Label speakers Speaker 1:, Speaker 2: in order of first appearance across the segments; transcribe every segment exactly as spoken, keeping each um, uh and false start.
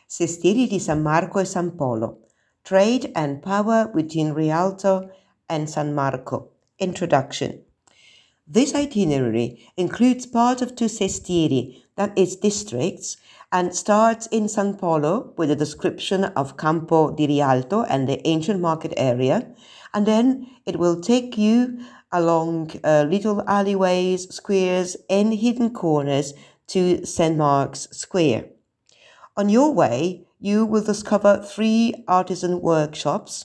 Speaker 1: Sestieri di San Marco e San Polo, Trade and Power between Rialto and San Marco. Introduction. This itinerary includes part of two sestieri, that is districts, and starts in San Polo with a description of Campo di Rialto and the ancient market area, and then it will take you along uh, little alleyways, squares, and hidden corners to Saint Mark's Square. On your way, you will discover three artisan workshops,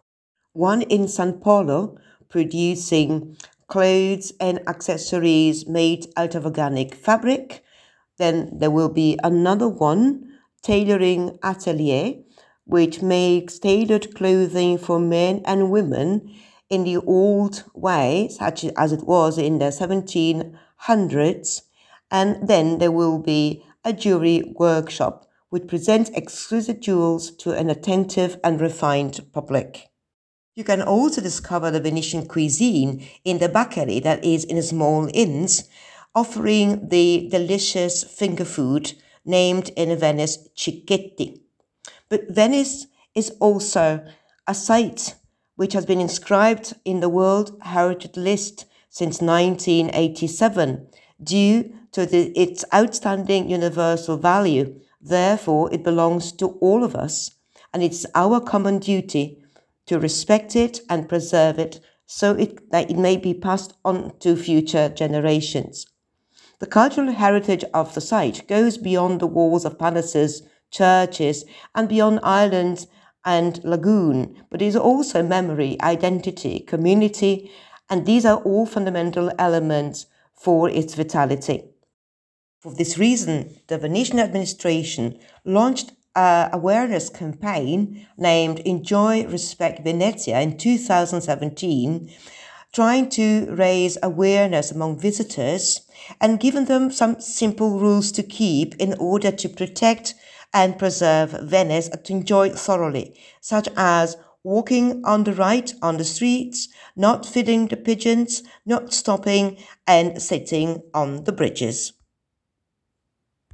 Speaker 1: one in San Polo, producing clothes and accessories made out of organic fabric. Then there will be another one, Tailoring Atelier, which makes tailored clothing for men and women in the old way, such as it was in the seventeen hundreds. And then there will be a jewelry workshop, which presents exquisite jewels to an attentive and refined public. You can also discover the Venetian cuisine in the bakery, that is, in small inns, offering the delicious finger food named in Venice cicchetti. But Venice is also a site which has been inscribed in the World Heritage List since nineteen eighty-seven due to the, its outstanding universal value. Therefore, it belongs to all of us, and it's our common duty to respect it and preserve it so it, that it may be passed on to future generations. The cultural heritage of the site goes beyond the walls of palaces, churches, and beyond islands and lagoon, but is also memory, identity, community, and these are all fundamental elements for its vitality. For this reason, the Venetian administration launched an awareness campaign named Enjoy Respect Venezia in two thousand seventeen, trying to raise awareness among visitors and giving them some simple rules to keep in order to protect and preserve Venice and to enjoy thoroughly, such as walking on the right on the streets, not feeding the pigeons, not stopping, and sitting on the bridges.